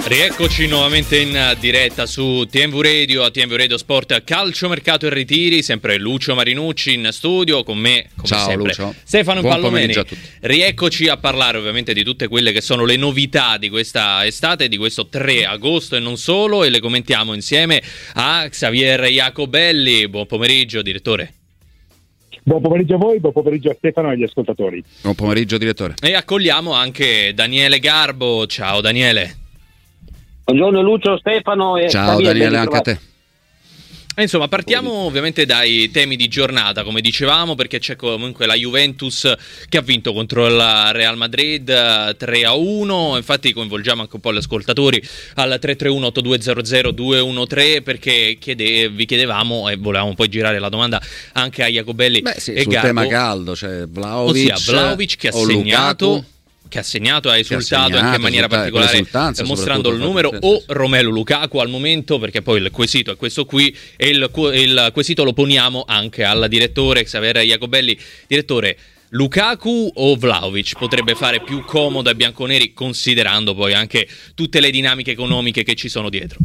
Rieccoci nuovamente in diretta su TNV Radio, a TNV Radio Sport, calcio, mercato e ritiri. Sempre Lucio Marinucci in studio con me, come ciao, sempre Lucio. Stefano Buon Impallomeni. pomeriggio a tutti. Rieccoci a parlare ovviamente di tutte quelle che sono le novità di questa estate, di questo 3 agosto e non solo, e le commentiamo insieme a Xavier Jacobelli. Buon pomeriggio, direttore. Buon pomeriggio a voi, buon pomeriggio a Stefano e agli ascoltatori. Buon pomeriggio, direttore. E accogliamo anche Daniele Garbo. Ciao Daniele. Buongiorno Lucio, Stefano e ciao Xavier, Daniele, anche a te. Insomma, partiamo ovviamente dai temi di giornata, come dicevamo, perché c'è comunque la Juventus che ha vinto contro il Real Madrid 3-1. Infatti coinvolgiamo anche un po' gli ascoltatori al 331-8200-213, perché vi chiedevamo e volevamo poi girare la domanda anche a Jacobelli e sul Garbo. tema caldo, cioè Vlahovic che ha segnato, ha esultato anche in maniera particolare mostrando il numero, o Romelu Lukaku al momento, perché poi il quesito è questo qui e il quesito lo poniamo anche al direttore Xavier Jacobelli. Direttore, Lukaku o Vlahovic potrebbe fare più comodo ai bianconeri, considerando poi anche tutte le dinamiche economiche che ci sono dietro?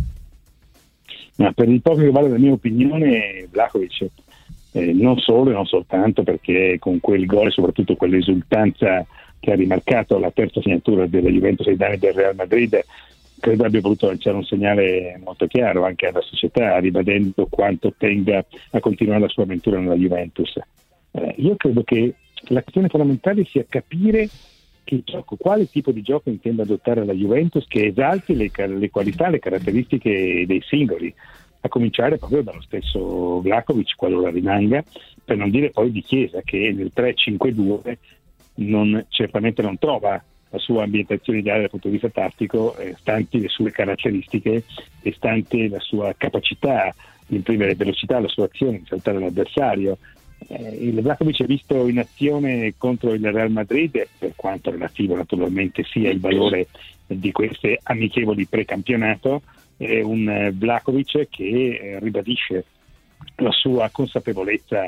Ma per il poco che vale la mia opinione, Vlahovic, non solo e non soltanto perché con quel gol e soprattutto quell'esultanza che ha rimarcato la terza segnatura della Juventus ai danni del Real Madrid, credo abbia voluto lanciare un segnale molto chiaro anche alla società, ribadendo quanto tenga a continuare la sua avventura nella Juventus. Io credo che la questione fondamentale sia capire che gioco, quale tipo di gioco intende adottare la Juventus, che esalti le qualità, le caratteristiche dei singoli, a cominciare proprio dallo stesso Vlahovic, qualora rimanga, per non dire poi di Chiesa, che nel 3-5-2 certamente non trova la sua ambientazione ideale dal punto di vista tattico, stanti le sue caratteristiche e stante la sua capacità di imprimere velocità alla sua azione, di saltare l'avversario. Il Vlahovic è visto in azione contro il Real Madrid, per quanto relativo naturalmente sia il valore di queste amichevoli precampionato, è un Vlahovic che ribadisce la sua consapevolezza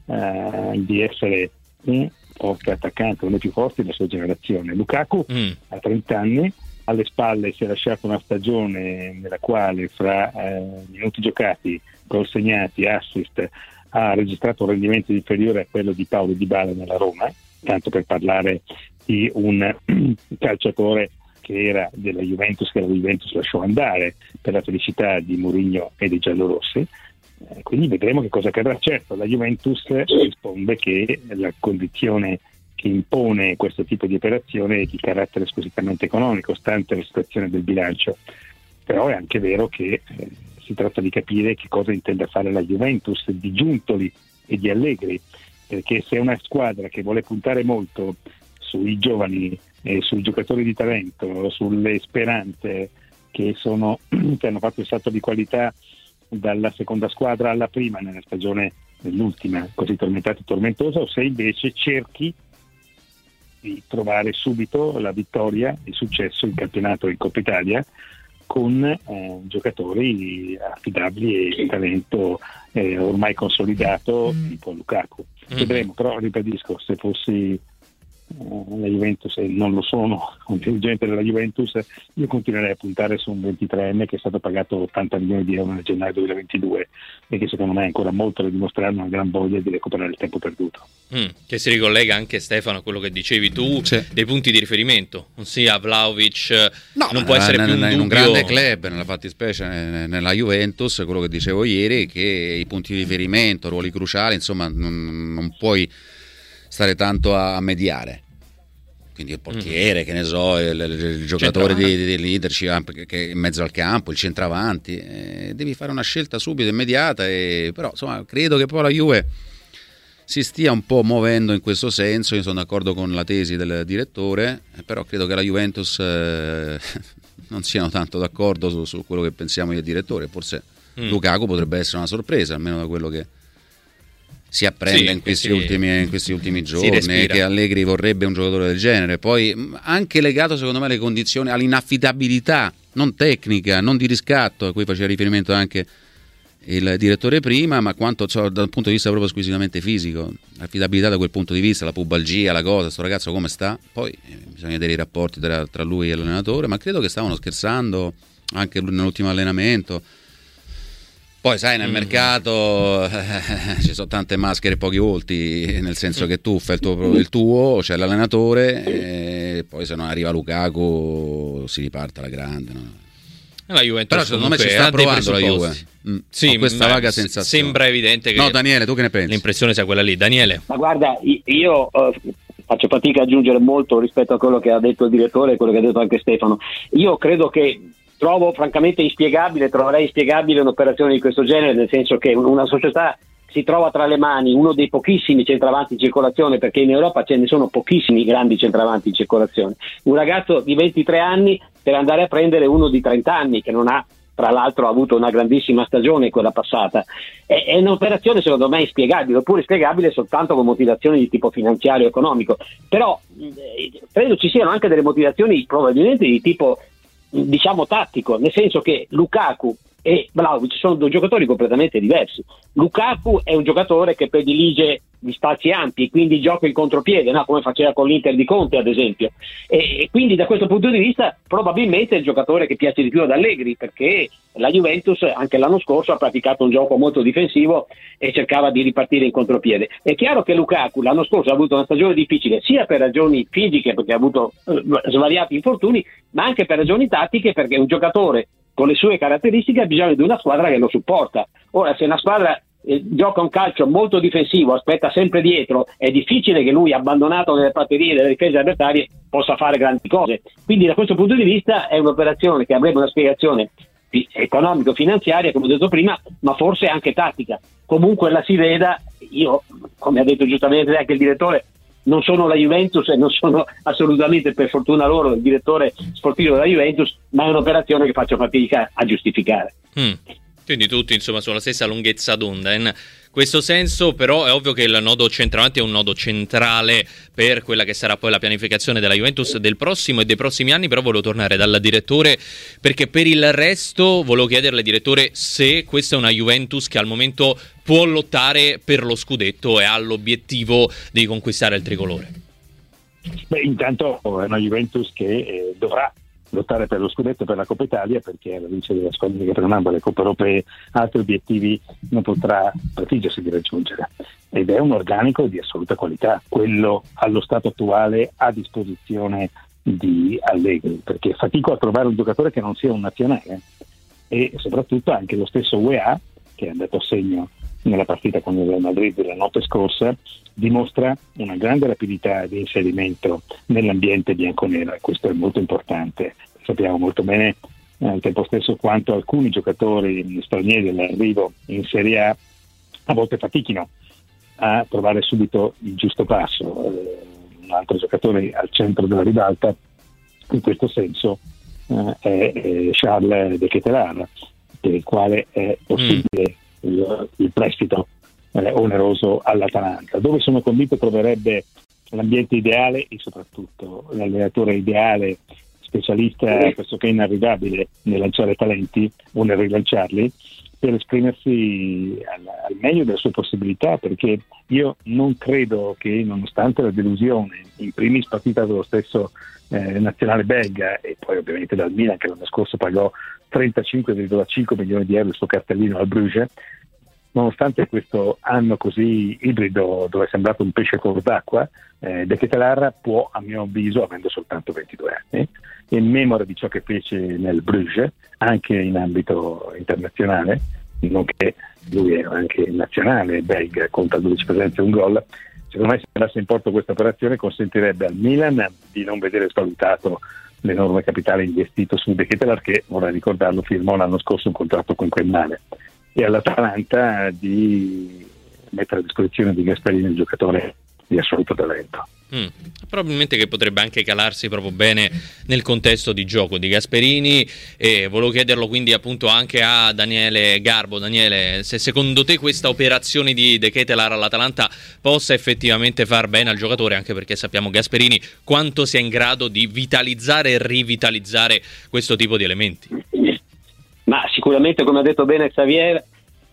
di essere un forte attaccante, uno dei più forti della sua generazione. Lukaku ha 30 anni, alle spalle si è lasciato una stagione nella quale fra minuti giocati, gol segnati, assist, ha registrato un rendimento inferiore a quello di Paulo Dybala nella Roma, tanto per parlare di un calciatore che era della Juventus, che la Juventus lasciò andare per la felicità di Mourinho e dei giallorossi. Quindi vedremo che cosa accadrà. Certo, la Juventus risponde che la condizione che impone questo tipo di operazione è di carattere squisitamente economico, stante la situazione del bilancio, però è anche vero che si tratta di capire che cosa intende fare la Juventus di Giuntoli e di Allegri, perché se è una squadra che vuole puntare molto sui giovani, sui giocatori di talento, sulle speranze che hanno fatto il salto di qualità dalla seconda squadra alla prima nella stagione dell'ultima così tormentata e tormentosa, o se invece cerchi di trovare subito la vittoria, il successo in campionato in Coppa Italia con giocatori affidabili e di talento ormai consolidato tipo Lukaku. Vedremo, però ribadisco, se fossi la Juventus, e non lo sono un dirigente della Juventus, io continuerei a puntare su un 23enne che è stato pagato 80 milioni di euro nel gennaio 2022 e che secondo me ha ancora molto da dimostrare, una gran voglia di recuperare il tempo perduto. Che si ricollega anche, Stefano, a quello che dicevi tu, dei punti di riferimento, ossia Vlahovic non può essere più un dubbio. In un grande club, nella fattispecie nella Juventus, quello che dicevo ieri, che i punti di riferimento, ruoli cruciali, insomma non puoi stare tanto a mediare. Quindi il portiere, che ne so, il giocatore di leadership che è in mezzo al campo, il centravanti, devi fare una scelta subito, immediata, però insomma credo che poi la Juve si stia un po' muovendo in questo senso. Io sono d'accordo con la tesi del direttore, però credo che la Juventus non siano tanto d'accordo su quello che pensiamo io e il direttore. Forse Lukaku potrebbe essere una sorpresa, almeno da quello che si apprende in questi ultimi giorni, che Allegri vorrebbe un giocatore del genere. Poi anche legato secondo me alle condizioni, all'inaffidabilità non tecnica, non di riscatto, a cui faceva riferimento anche il direttore prima, ma quanto dal punto di vista proprio squisitamente fisico, affidabilità da quel punto di vista, la pubalgia, la cosa, sto ragazzo come sta, poi bisogna vedere i rapporti tra lui e l'allenatore, ma credo che stavano scherzando anche nell'ultimo allenamento. Poi sai, nel mercato ci sono tante maschere e pochi volti, nel senso che tu fai il tuo, c'è l'allenatore, e poi se non arriva Lukaku si riparte alla grande, no? La Juventus, però secondo me ci sta provando la Juve. Sì, questa vaga sensazione. Sembra evidente che no, Daniele, tu che ne pensi? L'impressione sia quella lì. Daniele? Ma guarda, io faccio fatica a aggiungere molto rispetto a quello che ha detto il direttore e quello che ha detto anche Stefano. Io credo che troverei inspiegabile un'operazione di questo genere, nel senso che una società si trova tra le mani uno dei pochissimi centravanti in circolazione, perché in Europa ce ne sono pochissimi grandi centravanti in circolazione. Un ragazzo di 23 anni per andare a prendere uno di 30 anni che non ha, tra l'altro, avuto una grandissima stagione quella passata. È un'operazione secondo me inspiegabile, oppure spiegabile soltanto con motivazioni di tipo finanziario e economico. Però credo ci siano anche delle motivazioni probabilmente di tipo, diciamo, tattico, nel senso che Lukaku e Vlahovic sono due giocatori completamente diversi. Lukaku è un giocatore che predilige gli spazi ampi, quindi gioca in contropiede, no? Come faceva con l'Inter di Conte ad esempio, e quindi da questo punto di vista probabilmente è il giocatore che piace di più ad Allegri, perché la Juventus anche l'anno scorso ha praticato un gioco molto difensivo e cercava di ripartire in contropiede. È chiaro che Lukaku l'anno scorso ha avuto una stagione difficile sia per ragioni fisiche, perché ha avuto svariati infortuni, ma anche per ragioni tattiche, perché un giocatore con le sue caratteristiche ha bisogno di una squadra che lo supporta. Ora, se una squadra gioca un calcio molto difensivo, aspetta sempre dietro, è difficile che lui, abbandonato nelle praterie delle difese avversarie, possa fare grandi cose. Quindi da questo punto di vista è un'operazione che avrebbe una spiegazione economico-finanziaria, come ho detto prima, ma forse anche tattica. Comunque la si veda, io, come ha detto giustamente anche il direttore, non sono la Juventus e non sono assolutamente, per fortuna loro, il direttore sportivo della Juventus, ma è un'operazione che faccio fatica a giustificare. Quindi tutti insomma sulla stessa lunghezza d'onda. In questo senso però è ovvio che il nodo centravanti è un nodo centrale per quella che sarà poi la pianificazione della Juventus del prossimo e dei prossimi anni. Però volevo tornare dal direttore, perché per il resto volevo chiederle, direttore, se questa è una Juventus che al momento può lottare per lo scudetto e ha l'obiettivo di conquistare il tricolore. Beh, intanto è una Juventus che dovrà lottare per lo scudetto e per la Coppa Italia, perché alla luce della squadra che prenamba le Coppe Europee altri obiettivi non potrà prefiggersi di raggiungere, ed è un organico di assoluta qualità, quello allo stato attuale a disposizione di Allegri, perché fatico a trovare un giocatore che non sia un nazionale, e soprattutto anche lo stesso UEA, che è andato a segno nella partita con il Real Madrid la notte scorsa, dimostra una grande rapidità di inserimento nell'ambiente bianconero, e questo è molto importante. Sappiamo molto bene al tempo stesso quanto alcuni giocatori stranieri all'arrivo in Serie A volte fatichino a trovare subito il giusto passo. Un altro giocatore al centro della ribalta in questo senso è Charles De Ketelaere, per il quale è possibile il prestito oneroso all'Atalanta, dove sono convinto troverebbe l'ambiente ideale e soprattutto l'allenatore ideale, specialista pressoché inarrivabile nel lanciare talenti o nel rilanciarli, per esprimersi al meglio delle sue possibilità, perché io non credo che, nonostante la delusione in primis partita dello stesso nazionale belga e poi ovviamente dal Milan, che l'anno scorso pagò 35,5 milioni di euro il suo cartellino al Bruges, nonostante questo anno così ibrido dove è sembrato un pesce fuor d'acqua, De Ketelaere può, a mio avviso, avendo soltanto 22 anni, in memoria di ciò che fece nel Bruges, anche in ambito internazionale, nonché lui era anche nazionale belga, conta 12 presenze e un gol. Secondo me, se andasse in porto questa operazione, consentirebbe al Milan di non vedere svalutato l'enorme capitale investito su De Ketelaere, che, vorrei ricordarlo, firmò l'anno scorso un contratto quinquennale, e all'Atalanta di mettere a disposizione di Gasperini un giocatore di assoluto talento. Probabilmente che potrebbe anche calarsi proprio bene nel contesto di gioco di Gasperini. E volevo chiederlo quindi appunto anche a Daniele Garbo. Daniele, se secondo te questa operazione di De Ketelaere all'Atalanta possa effettivamente far bene al giocatore, anche perché sappiamo Gasperini quanto sia in grado di vitalizzare e rivitalizzare questo tipo di elementi. Ma sicuramente, come ha detto bene Xavier,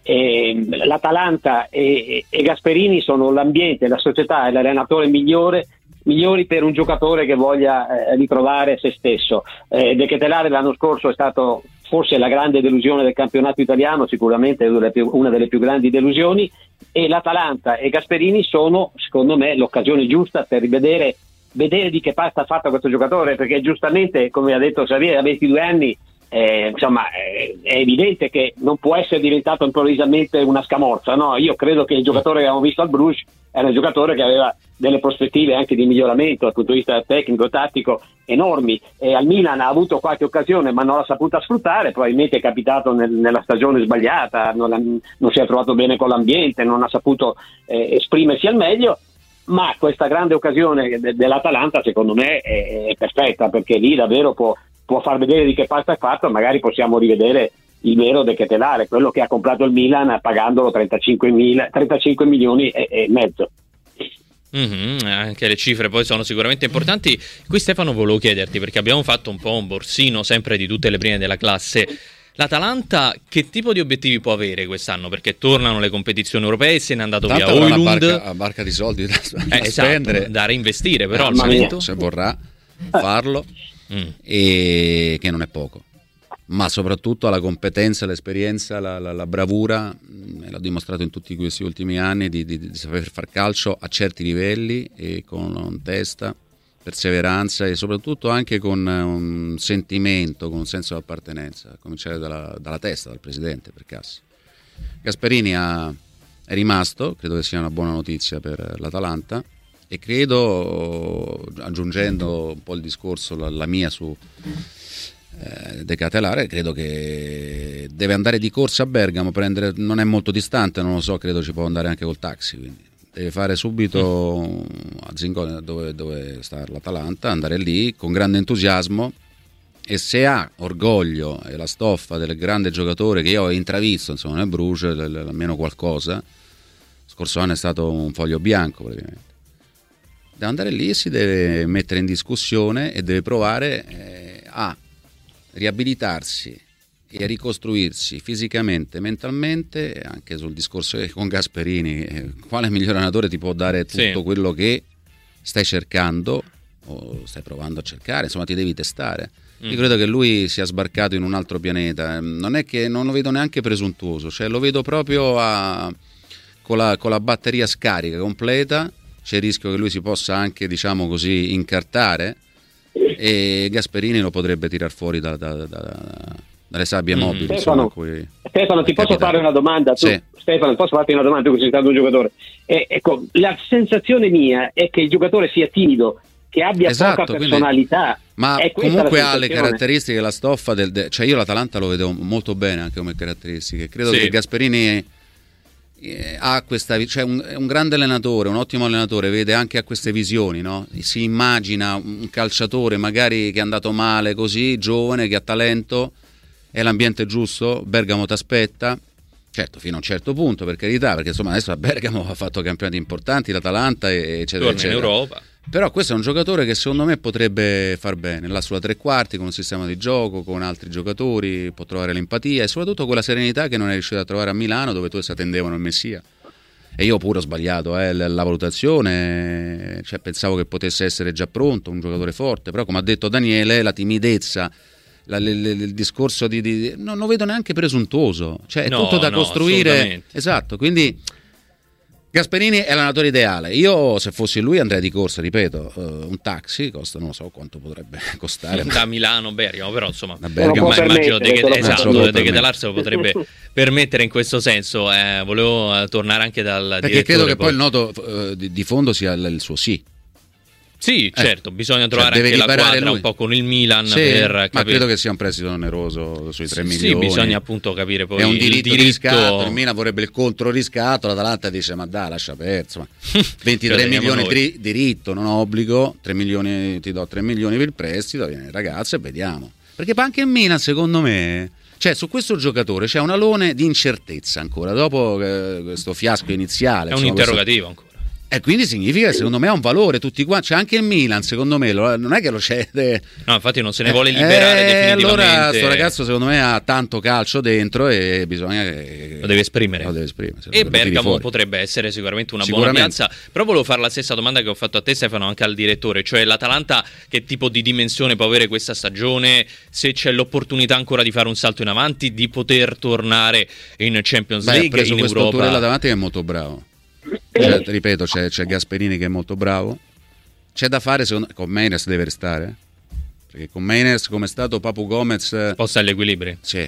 l'Atalanta e Gasperini sono l'ambiente, la società e l'allenatore migliori per un giocatore che voglia ritrovare se stesso. De Ketelaere l'anno scorso è stato forse la grande delusione del campionato italiano, sicuramente una delle più grandi delusioni, e l'Atalanta e Gasperini sono, secondo me, l'occasione giusta per vedere di che pasta ha fatto questo giocatore, perché giustamente, come ha detto Xavier, a 22 anni è evidente che non può essere diventato improvvisamente una scamorza, no? Io credo che il giocatore che abbiamo visto al Bruges era un giocatore che aveva delle prospettive anche di miglioramento dal punto di vista tecnico, tattico enormi, e al Milan ha avuto qualche occasione ma non l'ha saputa sfruttare, probabilmente è capitato nella stagione sbagliata, non si è trovato bene con l'ambiente, non ha saputo esprimersi al meglio. Ma questa grande occasione dell'Atalanta secondo me è perfetta, perché lì davvero può far vedere di che pasta è fatto, magari possiamo rivedere il vero De Ketelaere, quello che ha comprato il Milan pagandolo 35 milioni e mezzo. Anche le cifre poi sono sicuramente importanti. Qui Stefano volevo chiederti, perché abbiamo fatto un po' un borsino sempre di tutte le prime della classe, l'Atalanta che tipo di obiettivi può avere quest'anno? Perché tornano le competizioni europee, se n'è andato via Højlund, una barca di soldi da spendere, esatto, da reinvestire, però al momento se vorrà farlo e che non è poco, ma soprattutto la competenza, l'esperienza, la bravura, l'ha dimostrato in tutti questi ultimi anni di saper far calcio a certi livelli e con testa, perseveranza e soprattutto anche con un sentimento, con un senso di appartenenza, a cominciare dalla testa, dal presidente, per caso. Gasperini è rimasto, credo che sia una buona notizia per l'Atalanta, e credo, aggiungendo un po' il discorso, la mia su De Ketelaere, credo che deve andare di corsa a Bergamo, non è molto distante, non lo so, credo ci può andare anche col taxi, quindi deve fare subito a Zingone, dove sta l'Atalanta, andare lì con grande entusiasmo, e se ha orgoglio e la stoffa del grande giocatore che io ho intravisto, insomma, nel Bruges, almeno qualcosa, scorso anno è stato un foglio bianco praticamente, deve andare lì, si deve mettere in discussione e deve provare a riabilitarsi e a ricostruirsi fisicamente, mentalmente, anche sul discorso con Gasperini, quale miglior allenatore ti può dare tutto quello che stai cercando o stai provando a cercare, insomma ti devi testare. Io credo che lui sia sbarcato in un altro pianeta, non è che non lo vedo neanche presuntuoso, cioè lo vedo proprio con la batteria scarica completa. C'è il rischio che lui si possa anche, diciamo così, incartare, e Gasperini lo potrebbe tirar fuori dalle sabbie mobili. Stefano, ti posso fare una domanda? Stefano, posso farti una domanda? Tu che sei stato un giocatore. Ecco, la sensazione mia è che il giocatore sia timido, che abbia poca personalità. Ma comunque ha le caratteristiche, la stoffa cioè io l'Atalanta lo vedo molto bene anche come caratteristiche. Credo che Gasperini ha questa, cioè è un grande allenatore, un ottimo allenatore, vede anche a queste visioni, no? Si immagina un calciatore magari che è andato male così, giovane, che ha talento, è l'ambiente giusto, Bergamo t'aspetta, certo fino a un certo punto, per carità, perché insomma adesso a Bergamo ha fatto campionati importanti, l'Atalanta eccetera eccetera. In Europa. Però questo è un giocatore che secondo me potrebbe far bene là sulla tre quarti, con un sistema di gioco, con altri giocatori, può trovare l'empatia e soprattutto quella serenità che non è riuscito a trovare a Milano, dove tutti attendevano il Messia. E io pure ho sbagliato la valutazione, cioè pensavo che potesse essere già pronto, un giocatore forte, però come ha detto Daniele, la timidezza, il discorso non lo vedo neanche presuntuoso, cioè è tutto da costruire. Esatto, quindi Gasperini è l'allenatore ideale. Io se fossi lui andrei di corsa, ripeto, un taxi costa, non so quanto potrebbe costare da Milano Bergamo, però insomma Bergamo, immagino De Ketelaere se lo potrebbe permettere in questo senso. Volevo tornare anche dal perché credo che poi il nodo di fondo sia il suo sì. Sì, certo, bisogna trovare anche la quadra lui. Un po' con il Milan per capire. Ma credo che sia un prestito oneroso sui 3 milioni. Sì, bisogna appunto capire poi è un diritto di riscatto, il Milan vorrebbe il controriscatto, l'Atalanta dice ma dai, lascia perdere, 23 milioni diritto, non obbligo, 3 milioni ti do 3 milioni per il prestito, viene il ragazzo e vediamo. Perché anche il Milan secondo me, cioè su questo giocatore c'è un alone di incertezza ancora, dopo questo fiasco iniziale. È un interrogativo ancora. E quindi significa che secondo me ha un valore tutti quanti. C'è anche il Milan, secondo me, non è che lo cede. No, infatti non se ne vuole liberare definitivamente. Allora questo ragazzo secondo me ha tanto calcio dentro e bisogna lo deve esprimere. E Bergamo potrebbe essere sicuramente una buona piazza. Però volevo fare la stessa domanda che ho fatto a te, Stefano, anche al direttore, cioè l'Atalanta che tipo di dimensione può avere questa stagione, se c'è l'opportunità ancora di fare un salto in avanti, di poter tornare in Champions League, ha preso in questo Europa. Turella davanti che è molto bravo. Ripeto, c'è Gasperini che è molto bravo. C'è da fare, con Meiners deve restare, perché con Meiners, come è stato Papu Gomez, possa agli equilibri. Sì.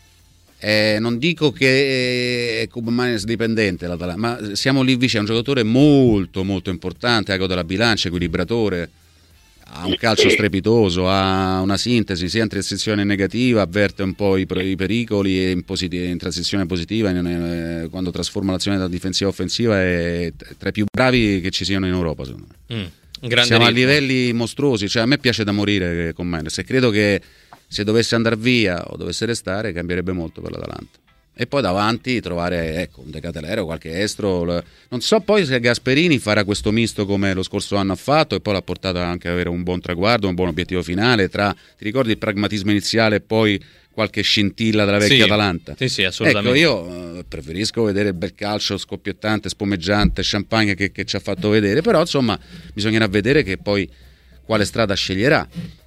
Non dico che è come Meiners dipendente l'Atalanta, ma siamo lì vicino. È un giocatore molto molto importante, ago della bilancia, equilibratore, ha un calcio strepitoso, ha una sintesi sia in transizione negativa, avverte un po' i pericoli, e in transizione positiva, quando trasforma l'azione da difensiva a offensiva, è tra i più bravi che ci siano in Europa, secondo me. Siamo a livelli mostruosi, cioè a me piace da morire con Mendes e credo che se dovesse andare via o dovesse restare cambierebbe molto per l'Atalanta. E poi davanti trovare un De Catelero, qualche estro. Non so poi se Gasperini farà questo misto come lo scorso anno ha fatto e poi l'ha portato anche ad avere un buon traguardo, un buon obiettivo finale, ti ricordi il pragmatismo iniziale e poi qualche scintilla della vecchia Atalanta? Sì, assolutamente. Io preferisco vedere il bel calcio scoppiettante, spumeggiante, champagne che ci ha fatto vedere, però insomma bisognerà vedere che poi quale strada sceglierà.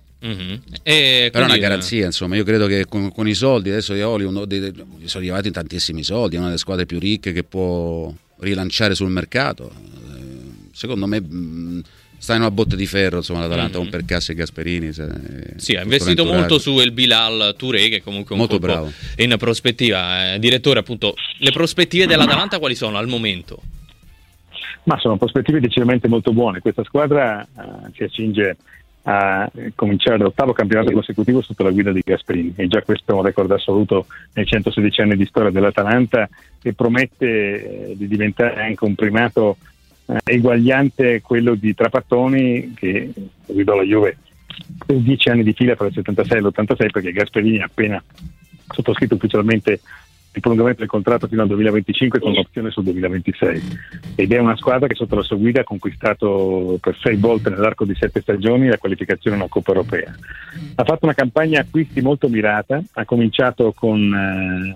Però è una garanzia, insomma. Io credo che con i soldi adesso Ioli sono arrivati tantissimi soldi, è una delle squadre più ricche che può rilanciare sul mercato. Secondo me sta in una botte di ferro, insomma, l'Atalanta con Percassi e Gasperini. Sì, ha investito molto su El Bilal Touré, che comunque è un molto colpo bravo in prospettiva. Direttore, appunto, le prospettive dell'Atalanta quali sono al momento? Ma sono prospettive decisamente molto buone. Questa squadra si accinge a cominciare l'8º campionato consecutivo sotto la guida di Gasperini, e già questo è un record assoluto nei 116 anni di storia dell'Atalanta, che promette di diventare anche un primato eguagliante quello di Trapattoni, che guidò la Juve per 10 anni di fila tra il 76 e l'86, perché Gasperini ha appena sottoscritto ufficialmente il prolungamento del contratto fino al 2025 con l'opzione sul 2026, ed è una squadra che sotto la sua guida ha conquistato per 6 volte nell'arco di 7 stagioni la qualificazione a una Coppa Europea. Ha fatto una campagna acquisti molto mirata, ha cominciato con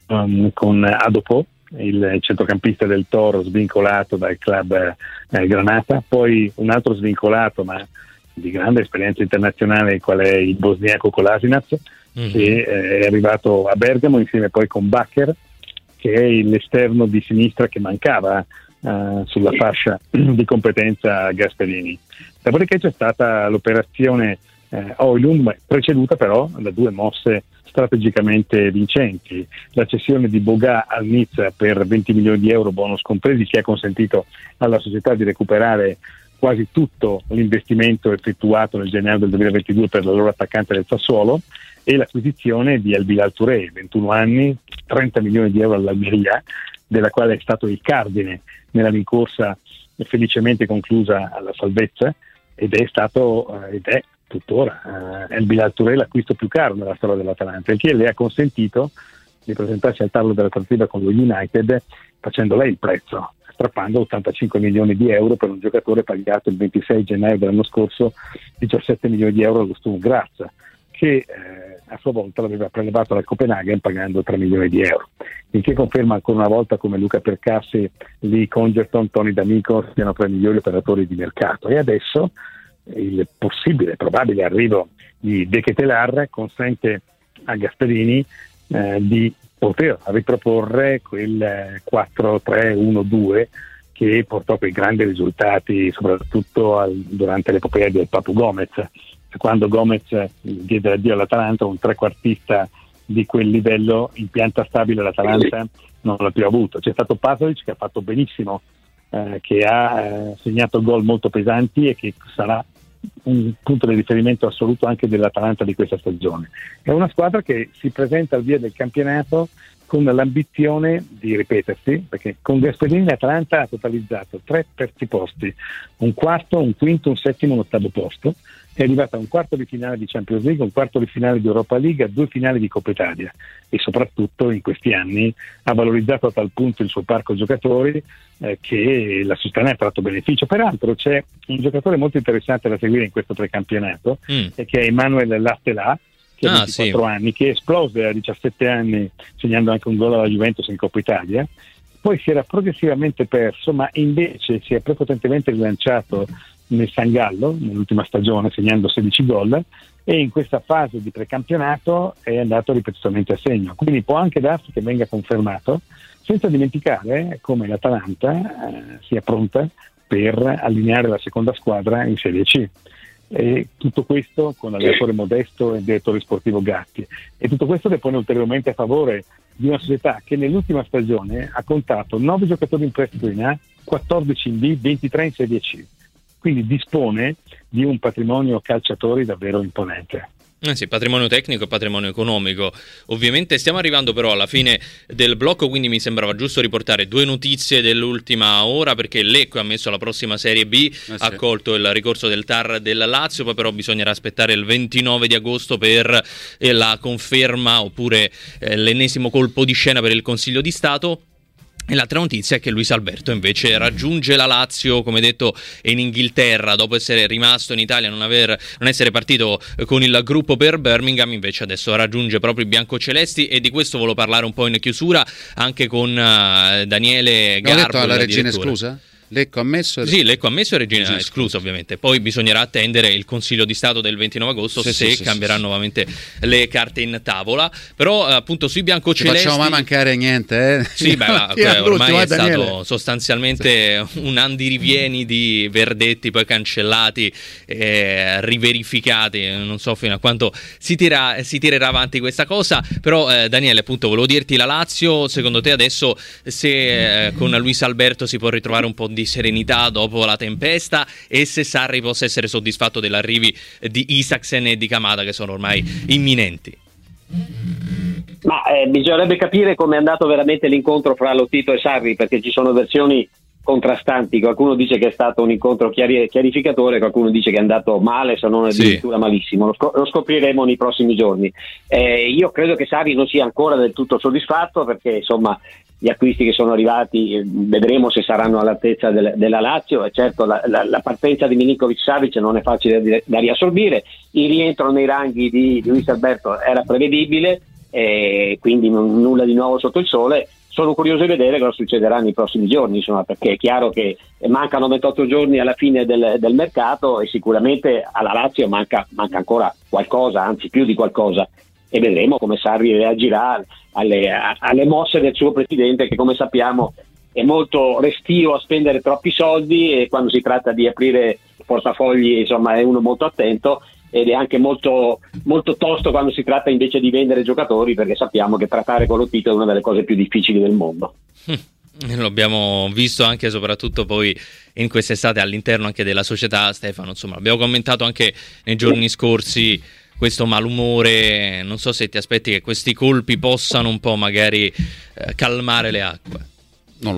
Adopò, il centrocampista del Toro svincolato dal club Granata, poi un altro svincolato ma di grande esperienza internazionale qual è il bosniaco Kolasinac, che è arrivato a Bergamo insieme poi con Bakker, che è l'esterno di sinistra che mancava sulla fascia di competenza Gasperini. Dopodiché c'è stata l'operazione Oilund, preceduta però da 2 mosse strategicamente vincenti: la cessione di Boga al Nizza per 20 milioni di euro bonus compresi, che ha consentito alla società di recuperare quasi tutto l'investimento effettuato nel gennaio del 2022 per la loro attaccante del Sassuolo, e l'acquisizione di El Bilal Touré, 21 anni, 30 milioni di euro all'Almeria, della quale è stato il cardine nella rincorsa felicemente conclusa alla salvezza, ed è tuttora El Bilal Touré l'acquisto più caro nella storia dell'Atalanta, il che le ha consentito di presentarsi al tavolo della trattativa con lo United facendo lei il prezzo, strappando 85 milioni di euro per un giocatore pagato il 26 gennaio dell'anno scorso 17 milioni di euro allo Sturm Graz, che a sua volta l'aveva prelevato dal Copenaghen pagando 3 milioni di euro, il che conferma ancora una volta come Luca Percassi, Lee Congerton, Tony D'Amico siano tra i migliori operatori di mercato. E adesso il probabile arrivo di De Ketelaere consente a Gasperini di poter riproporre quel 4-3-1-2 che portò quei grandi risultati soprattutto durante l'epopea del Papu Gomez. Quando Gomez diede l'addio all'Atalanta, un trequartista di quel livello in pianta stabile l'Atalanta non l'ha più avuto. C'è stato Pasalic che ha fatto benissimo, che ha segnato gol molto pesanti e che sarà un punto di riferimento assoluto anche dell'Atalanta di questa stagione. È una squadra che si presenta al via del campionato con l'ambizione di ripetersi, perché con Gasperini l'Atalanta ha totalizzato 3 terzi posti, un quarto, un quinto, un settimo, un 8º posto, è arrivata a un quarto di finale di Champions League, un quarto di finale di Europa League, a 2 finali di Coppa Italia, e soprattutto in questi anni ha valorizzato a tal punto il suo parco giocatori che la società ne ha tratto beneficio. Peraltro c'è un giocatore molto interessante da seguire in questo precampionato, che è Emmanuel Lastelà, che ha 24 anni, che esplose a 17 anni segnando anche un gol alla Juventus in Coppa Italia. Poi si era progressivamente perso, ma invece si è prepotentemente rilanciato nel San Gallo nell'ultima stagione segnando 16 gol, e in questa fase di precampionato è andato ripetutamente a segno, quindi può anche darsi che venga confermato, senza dimenticare come l'Atalanta sia pronta per allineare la seconda squadra in Serie C. E tutto questo con l'allenatore Modesto e il direttore sportivo Gatti, e tutto questo le pone ulteriormente a favore di una società che nell'ultima stagione ha contato 9 giocatori in prestito in A, 14 in B, 23 in Serie C, quindi dispone di un patrimonio calciatori davvero imponente. Sì, patrimonio tecnico e patrimonio economico. Ovviamente stiamo arrivando però alla fine del blocco, quindi mi sembrava giusto riportare 2 notizie dell'ultima ora, perché Lecco ha messo la prossima Serie B, ha accolto il ricorso del TAR della Lazio, poi però bisognerà aspettare il 29 di agosto per la conferma oppure l'ennesimo colpo di scena per il Consiglio di Stato. E l'altra notizia è che Luis Alberto invece raggiunge la Lazio, come detto, in Inghilterra, dopo essere rimasto in Italia, non essere partito con il gruppo per Birmingham. Invece adesso raggiunge proprio i biancocelesti, e di questo volevo parlare un po' in chiusura anche con Daniele Garbo. Detto alla regina esclusa? Lecco ammesso? Sì, Lecco ammesso e Regina esclusa, ovviamente. Poi bisognerà attendere il Consiglio di Stato del 29 agosto se cambieranno nuovamente le carte in tavola. Però appunto sui biancocelesti non facciamo mai mancare niente, Sì, ormai è stato sostanzialmente un andirivieni di verdetti poi cancellati, riverificati. Non so fino a quanto si tirerà avanti questa cosa. Però Daniele, appunto, volevo dirti, la Lazio, secondo te adesso se con Luis Alberto si può ritrovare un po' di serenità dopo la tempesta, e se Sarri possa essere soddisfatto degli arrivi di Isaksen e di Kamada, che sono ormai imminenti? Ma bisognerebbe capire come è andato veramente l'incontro fra Lotito e Sarri, perché ci sono versioni contrastanti. Qualcuno dice che è stato un incontro chiarificatore, qualcuno dice che è andato male, se non addirittura malissimo. Lo scopriremo nei prossimi giorni. Io credo che Sarri non sia ancora del tutto soddisfatto, perché insomma gli acquisti che sono arrivati vedremo se saranno all'altezza della Lazio, e certo la partenza di Milinkovic-Savic non è facile da riassorbire, il rientro nei ranghi di Luis Alberto era prevedibile, quindi nulla di nuovo sotto il sole. Sono curioso di vedere cosa succederà nei prossimi giorni, insomma, perché è chiaro che mancano 28 giorni alla fine del mercato, e sicuramente alla Lazio manca ancora qualcosa, anzi più di qualcosa, e vedremo come Sarri reagirà alle mosse del suo presidente, che come sappiamo è molto restio a spendere troppi soldi, e quando si tratta di aprire portafogli insomma è uno molto attento, ed è anche molto, molto tosto quando si tratta invece di vendere giocatori, perché sappiamo che trattare con Lotito è una delle cose più difficili del mondo. Lo abbiamo visto anche e soprattutto poi in quest'estate all'interno anche della società, Stefano, insomma abbiamo commentato anche nei giorni scorsi questo malumore. Non so se ti aspetti che questi colpi possano un po' magari calmare le acque. Non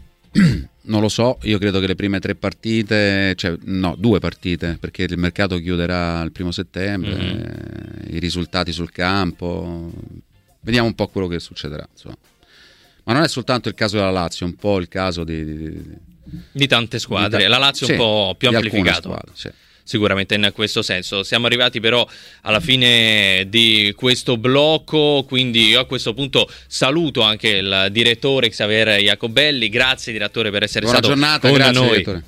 lo so, io credo che le prime 3 partite, 2 partite, perché il mercato chiuderà il 1 settembre, i risultati sul campo, vediamo un po' quello che succederà, insomma. Ma non è soltanto il caso della Lazio, è un po' il caso di tante squadre, la Lazio un po' più amplificato. Sicuramente in questo senso. Siamo arrivati però alla fine di questo blocco, quindi io a questo punto saluto anche il direttore Xavier Jacobelli. Grazie direttore per essere Buona stato giornata, con grazie, noi. direttore.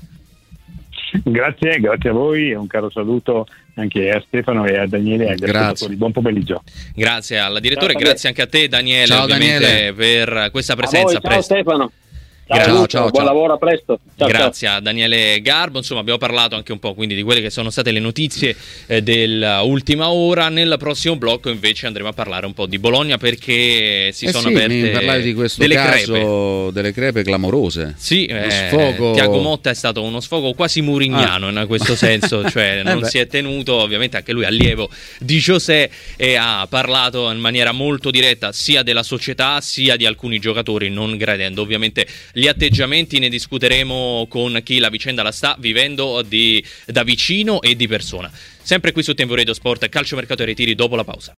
Grazie a voi, e un caro saluto anche a Stefano e a Daniele, agli ascoltatori. Buon pomeriggio. Grazie al direttore, grazie anche a te Daniele, ciao, ovviamente Daniele, per questa presenza. Ciao Stefano. Ciao. Buon lavoro, a presto. Grazie a Daniele Garbo. Insomma, abbiamo parlato anche un po' quindi di quelle che sono state le notizie dell'ultima ora. Nel prossimo blocco invece andremo a parlare un po' di Bologna, perché si sono aperte parlare di questo caso delle crepe clamorose. Sì, Thiago Motta è stato uno sfogo quasi murignano in questo senso, cioè non si è tenuto, ovviamente anche lui allievo di José, e ha parlato in maniera molto diretta sia della società sia di alcuni giocatori, non gradendo ovviamente gli atteggiamenti ne discuteremo con chi la vicenda la sta vivendo da vicino e di persona. Sempre qui su Tempo Radio Sport, calciomercato e ritiri dopo la pausa.